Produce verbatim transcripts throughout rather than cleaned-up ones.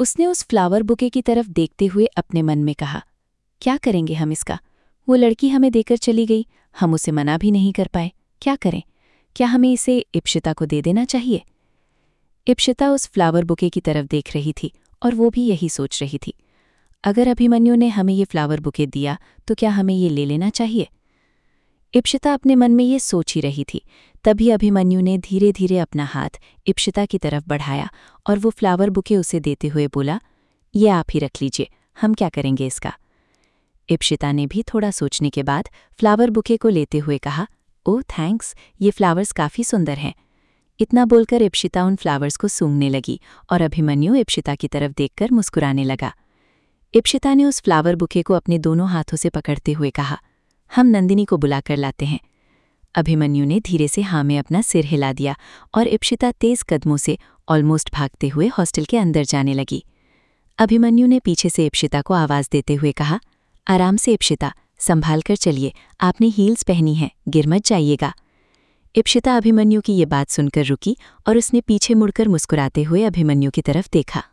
उसने उस flower bouquet की तरफ देखते हुए अपने मन में कहा, क्या करेंगे हम इसका? वो लड़की हमें देकर चली गई, हम उसे मना भी नहीं कर पाए। क्या करें? क्या हमें इसे इप्शिता को दे देना चाहिए? इप्शिता उस फ्लावर बुके की तरफ देख रही थी और वो भी यही सोच रही थी। अगर अभिमन्यु ने हमें ये फ्लावर बुके दिया तो क्या हमें ये ले लेना चाहिए? इप्शिता अपने मन में ये सोच ही रही थी, तभी अभिमन्यु ने धीरे धीरे अपना हाथ इप्शिता की तरफ बढ़ाया और वो फ्लावर बुके उसे देते हुए बोला, ये आप ही रख लीजिए, हम क्या करेंगे इसका? इप्शिता ने भी थोड़ा सोचने के बाद फ्लावर बुके को लेते हुए कहा, ओह थैंक्स, ये फ्लावर्स काफ़ी सुंदर हैं। इतना बोलकर इप्शिता उन फ्लावर्स को सूंघने लगी और अभिमन्यु इप्शिता की तरफ देखकर मुस्कुराने लगा। इप्शिता ने उस फ्लावर बुके को अपने दोनों हाथों से पकड़ते हुए कहा, हम नंदिनी को बुलाकर लाते हैं। अभिमन्यु ने धीरे से हाँ में अपना सिर हिला दिया और इप्शिता तेज कदमों से ऑलमोस्ट भागते हुए हॉस्टल के अंदर जाने लगी। अभिमन्यु ने पीछे से इप्शिता को आवाज़ देते हुए कहा, आराम से इप्शिता, संभाल कर चलिए, आपने हील्स पहनी हैं, गिर मत जाइएगा। इप्शिता अभिमन्यु की ये बात सुनकर रुकी और उसने पीछे मुड़कर मुस्कुराते हुए अभिमन्यु की तरफ देखा।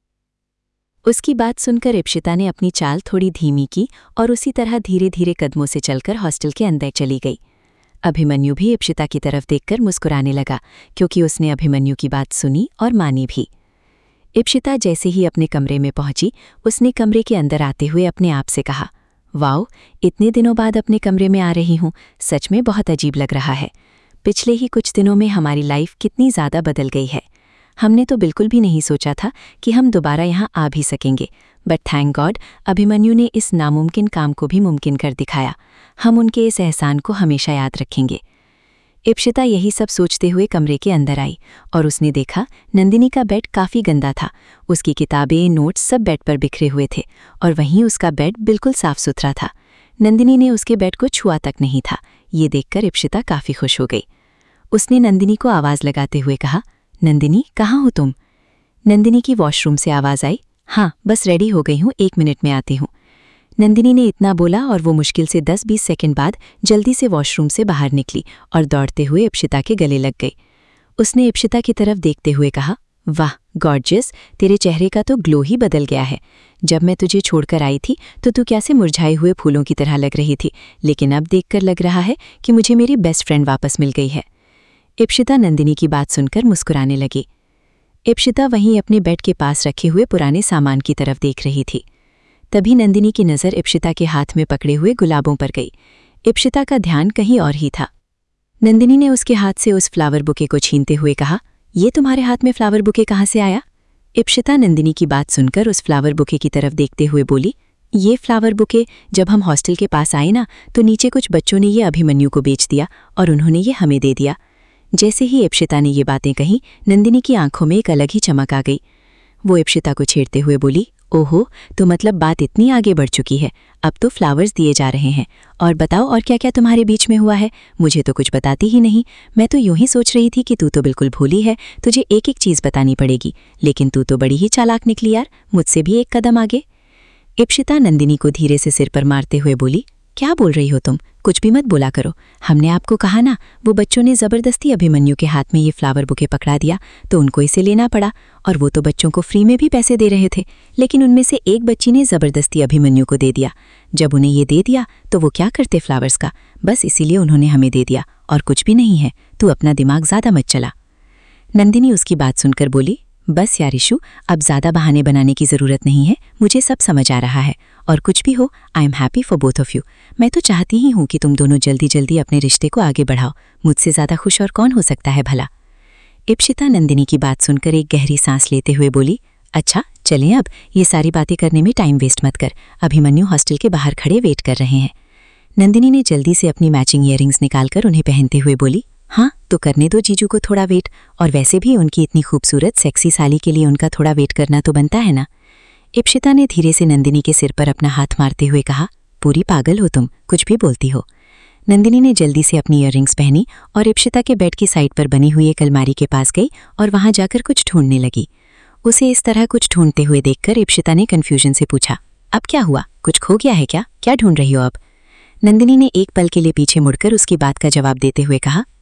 उसकी बात सुनकर इप्शिता ने अपनी चाल थोड़ी धीमी की और उसी तरह धीरे धीरे कदमों से चलकर हॉस्टल के अंदर चली गई। अभिमन्यु भी इप्शिता की तरफ देखकर मुस्कुराने लगा, क्योंकि उसने अभिमन्यु की बात सुनी और मानी भी। इप्शिता जैसे ही अपने कमरे में पहुंची, उसने कमरे के अंदर आते हुए अपने आप से कहा, वाओ, इतने दिनों बाद अपने कमरे में आ रही हूँ, सच में बहुत अजीब लग रहा है। पिछले ही कुछ दिनों में हमारी लाइफ कितनी ज़्यादा बदल गई है। हमने तो बिल्कुल भी नहीं सोचा था कि हम दोबारा यहाँ आ भी सकेंगे, बट थैंक गॉड अभिमन्यु ने इस नामुमकिन काम को भी मुमकिन कर दिखाया। हम उनके इस एहसान को हमेशा याद रखेंगे। इप्शिता यही सब सोचते हुए कमरे के अंदर आई और उसने देखा नंदिनी का बेड काफ़ी गंदा था। उसकी किताबें, नोट्स सब बेड पर बिखरे हुए थे और वहीं उसका बेड बिल्कुल साफ सुथरा था। नंदिनी ने उसके बेड को छुआ तक नहीं था। ये देखकर इप्शिता काफ़ी खुश हो गई। उसने नंदिनी को आवाज़ लगाते हुए कहा, नंदिनी, कहाँ हो तुम? नंदिनी की वॉशरूम से आवाज़ आई, हाँ बस रेडी हो गई हूँ, एक मिनट में आती हूँ। नंदिनी ने इतना बोला और वो मुश्किल से दस बीस सेकंड बाद जल्दी से वॉशरूम से बाहर निकली और दौड़ते हुए इप्शिता के गले लग गई। उसने इप्शिता की तरफ देखते हुए कहा, वाह गॉर्जियस, तेरे चेहरे का तो ग्लो ही बदल गया है। जब मैं तुझे छोड़कर आई थी तो तू कैसे मुरझाए हुए फूलों की तरह लग रही थी, लेकिन अब देखकर लग रहा है कि मुझे मेरी बेस्ट फ्रेंड वापस मिल गई है। इप्शिता नंदिनी की बात सुनकर मुस्कुराने लगी। इप्शिता वहीं अपने बेड के पास रखे हुए पुराने सामान की तरफ देख रही थी। तभी नंदिनी की नज़र इप्शिता के हाथ में पकड़े हुए गुलाबों पर गई। इप्शिता का ध्यान कहीं और ही था। नंदिनी ने उसके हाथ से उस फ्लावर बुके को छीनते हुए कहा, ये तुम्हारे हाथ में फ्लावर बुके कहाँ से आया? इप्शिता नंदिनी की बात सुनकर उस फ्लावर बुके की तरफ देखते हुए बोली, ये फ्लावर बुके जब हम हॉस्टल के पास आए ना, तो नीचे कुछ बच्चों ने ये अभिमन्यु को बेच दिया और उन्होंने ये हमें दे दिया। जैसे ही इप्शिता ने ये बातें कहीं, नंदिनी की आंखों में एक अलग ही चमक आ गई। वो इप्शिता को छेड़ते हुए बोली, ओहो, तो मतलब बात इतनी आगे बढ़ चुकी है, अब तो फ्लावर्स दिए जा रहे हैं। और बताओ और क्या क्या तुम्हारे बीच में हुआ है, मुझे तो कुछ बताती ही नहीं। मैं तो यूं ही सोच रही थी कि तू तो बिल्कुल भोली है, तुझे एक एक चीज़ बतानी पड़ेगी, लेकिन तू तो बड़ी ही चालाक निकली यार, मुझसे भी एक कदम आगे। इप्शिता नंदिनी को धीरे से सिर पर मारते हुए बोली, क्या बोल रही हो तुम? कुछ भी मत बोला करो। हमने आपको कहा ना, वो बच्चों ने ज़बरदस्ती अभिमन्यु के हाथ में ये फ्लावर बुके पकड़ा दिया तो उनको इसे लेना पड़ा। और वो तो बच्चों को फ्री में भी पैसे दे रहे थे, लेकिन उनमें से एक बच्ची ने ज़बरदस्ती अभिमन्यु को दे दिया। जब उन्हें ये दे दिया तो वो क्या करते फ्लावर्स का, बस इसीलिए उन्होंने हमें दे दिया और कुछ भी नहीं है। तू अपना दिमाग ज़्यादा मत चला। नंदिनी उसकी बात सुनकर बोली, बस यार इशू, अब ज़्यादा बहाने बनाने की ज़रूरत नहीं है, मुझे सब समझ आ रहा है। और कुछ भी हो, I am happy for both of you. मैं तो चाहती ही हूँ कि तुम दोनों जल्दी जल्दी अपने रिश्ते को आगे बढ़ाओ। मुझसे ज़्यादा खुश और कौन हो सकता है भला? इप्शिता नंदिनी की बात सुनकर एक गहरी सांस लेते हुए बोली, अच्छा चलें, अब ये सारी बातें करने में टाइम वेस्ट मत कर। अभिमन्यु हॉस्टल के बाहर खड़े वेट कर रहे हैं। नंदिनी ने जल्दी से अपनी मैचिंग ईयरिंग्स निकालकर उन्हें पहनते हुए बोली, हाँ तो करने दो जीजू को थोड़ा वेट, और वैसे भी उनकी इतनी खूबसूरत सेक्सी साली के लिए उनका थोड़ा वेट करना तो बनता है ना। इप्शिता ने धीरे से नंदिनी के सिर पर अपना हाथ मारते हुए कहा, पूरी पागल हो तुम, कुछ भी बोलती हो। नंदिनी ने जल्दी से अपनी ईयरिंग्स पहनी और इप्शिता के बेड की साइड पर बनी हुई एक अलमारी के पास गई और वहां जाकर कुछ ढूंढने लगी। उसे इस तरह कुछ ढूंढते हुए देखकर इप्शिता ने कन्फ्यूजन से पूछा, अब क्या हुआ, कुछ खो गया है क्या? क्या ढूंढ रही हो अब? नंदिनी ने एक पल के लिए पीछे मुड़कर उसकी बात का जवाब देते हुए कहा,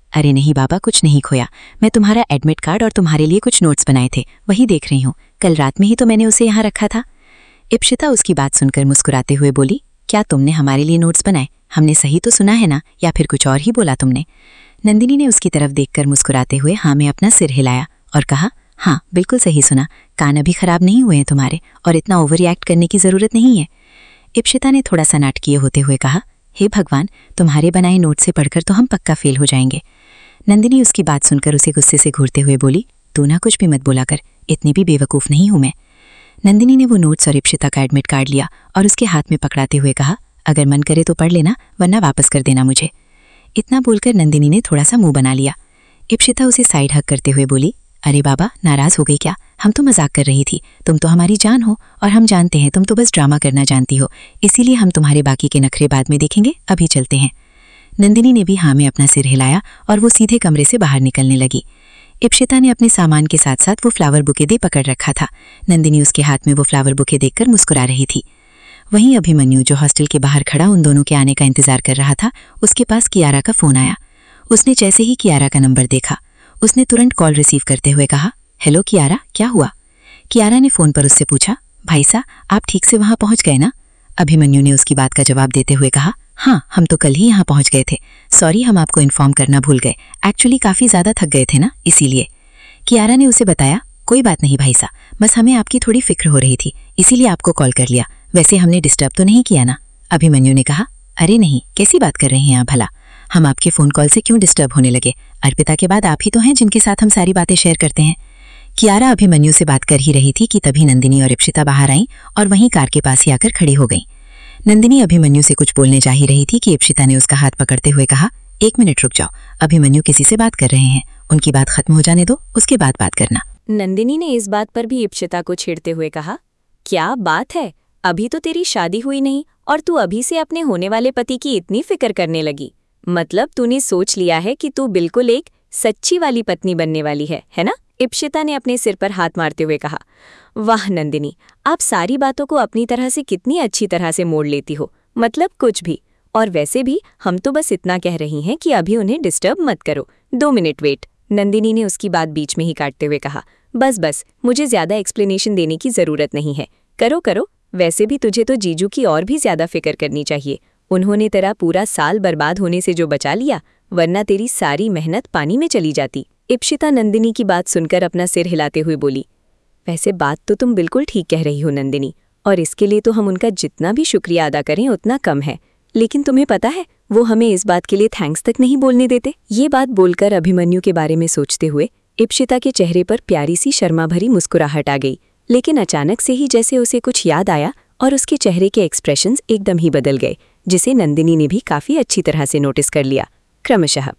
अरे नहीं बाबा, कुछ नहीं खोया। मैं तुम्हारा एडमिट कार्ड और तुम्हारे लिए कुछ नोट्स बनाए थे, वही देख रही हूँ। कल रात में ही तो मैंने उसे यहाँ रखा था। इप्शिता उसकी बात सुनकर मुस्कुराते हुए बोली, क्या तुमने हमारे लिए नोट्स बनाए? हमने सही तो सुना है ना, या फिर कुछ और ही बोला तुमने? नंदिनी ने उसकी तरफ देखकर मुस्कुराते हुए हाँ में अपना सिर हिलाया और कहा, हाँ बिल्कुल सही सुना। कान अभी खराब नहीं हुए हैं तुम्हारे, और इतना ओवर रिएक्ट करने की जरूरत नहीं है। इप्शिता ने थोड़ा सा नाटकीय होते हुए कहा, हे भगवान, तुम्हारे बनाए नोट से पढ़कर तो हम पक्का फेल हो जाएंगे। नंदिनी उसकी बात सुनकर उसे गुस्से से घूरते हुए बोली, तू ना कुछ भी मत बोला कर, इतनी भी बेवकूफ़ नहीं हूं मैं। नंदिनी ने वो नोट्स और इप्शिता का एडमिट कार्ड लिया और उसके हाथ में पकड़ाते हुए कहा, अगर मन करे तो पढ़ लेना, वरना वापस कर देना मुझे। इतना बोलकर नंदिनी ने थोड़ा सा मुंह बना लिया। इप्शिता उसे साइड हक करते हुए बोली, अरे बाबा, नाराज हो गई क्या? हम तो मजाक कर रही थी, तुम तो हमारी जान हो और हम जानते हैं तुम तो बस ड्रामा करना जानती हो, इसीलिए हम तुम्हारे बाकी के नखरे बाद में देखेंगे, अभी चलते हैं। नंदिनी ने भी हाँ में अपना सिर हिलाया और वो सीधे कमरे से बाहर निकलने लगी। इप्शिता ने अपने सामान के साथ साथ वो फ्लावर बुके दे पकड़ रखा था। नंदिनी उसके हाथ में वो फ्लावर बुके देखकर मुस्कुरा रही थी। वहीं अभिमन्यु, जो हॉस्टल के बाहर खड़ा उन दोनों के आने का इंतजार कर रहा था, उसके पास कियारा का फोन आया। उसने जैसे ही कियारा का नंबर देखा, उसने तुरंत कॉल रिसीव करते हुए कहा, हेलो कियारा, क्या हुआ? कियारा ने फोन पर उससे पूछा, भाई साहब, आप ठीक से वहां पहुंच गए ना? अभिमन्यु ने उसकी बात का जवाब देते हुए कहा, हाँ, हम तो कल ही यहाँ पहुंच गए थे। सॉरी, हम आपको इन्फॉर्म करना भूल गए। एक्चुअली काफ़ी ज़्यादा थक गए थे ना, इसीलिए। कियारा ने उसे बताया, कोई बात नहीं भाई साहब, बस हमें आपकी थोड़ी फिक्र हो रही थी, इसीलिए आपको कॉल कर लिया। वैसे हमने डिस्टर्ब तो नहीं किया ना? अभिमन्यु ने कहा, अरे नहीं, कैसी बात कर रही हैं आप भला? हम आपके फ़ोन कॉल से क्यों डिस्टर्ब होने लगे? अर्पिता के बाद आप ही तो हैं जिनके साथ हम सारी बातें शेयर करते हैं। कियारा अभिमन्यु से बात कर ही रही थी कि तभी नंदिनी और इप्शिता बाहर आईं और वहीं कार के पास ही आकर खड़ी हो गईं। नंदिनी अभिमन्यु से कुछ बोलने जा ही रही थी कि इप्शिता ने उसका हाथ पकड़ते हुए कहा, एक मिनट रुक जाओ, अभिमन्यु किसी से बात कर रहे हैं, उनकी बात खत्म हो जाने दो, उसके बाद बात करना। नंदिनी ने इस बात पर भी इप्शिता को छेड़ते हुए कहा, क्या बात है, अभी तो तेरी शादी हुई नहीं और तू अभी से अपने होने वाले पति की इतनी फिक्र करने लगी? मतलब तूने सोच लिया है कि तू बिल्कुल एक सच्ची वाली पत्नी बनने वाली है, है ना? इप्शिता ने अपने सिर पर हाथ मारते हुए कहा, वाह नंदिनी, आप सारी बातों को अपनी तरह से कितनी अच्छी तरह से मोड़ लेती हो, मतलब कुछ भी। और वैसे भी हम तो बस इतना कह रही हैं कि अभी उन्हें डिस्टर्ब मत करो, दो मिनट वेट। नंदिनी ने उसकी बात बीच में ही काटते हुए कहा, बस बस, मुझे ज्यादा एक्सप्लेनेशन देने की जरूरत नहीं है, करो करो। वैसे भी तुझे तो जीजू की और भी ज्यादा फिक्र करनी चाहिए, उन्होंने तेरा पूरा साल बर्बाद होने से जो बचा लिया, वरना तेरी सारी मेहनत पानी में चली जाती। इप्शिता नंदिनी की बात सुनकर अपना सिर हिलाते हुए बोली, वैसे बात तो तुम बिल्कुल ठीक कह रही हो नंदिनी, और इसके लिए तो हम उनका जितना भी शुक्रिया अदा करें उतना कम है, लेकिन तुम्हें पता है वो हमें इस बात के लिए थैंक्स तक नहीं बोलने देते। ये बात बोलकर अभिमन्यु के बारे में सोचते हुए इप्शिता के चेहरे पर प्यारी सी शर्मा भरी मुस्कुराहट आ गई, लेकिन अचानक से ही जैसे उसे कुछ याद आया और उसके चेहरे के एक्सप्रेशंस एकदम ही बदल गए, जिसे नंदिनी ने भी काफी अच्छी तरह से नोटिस कर लिया। क्रमशः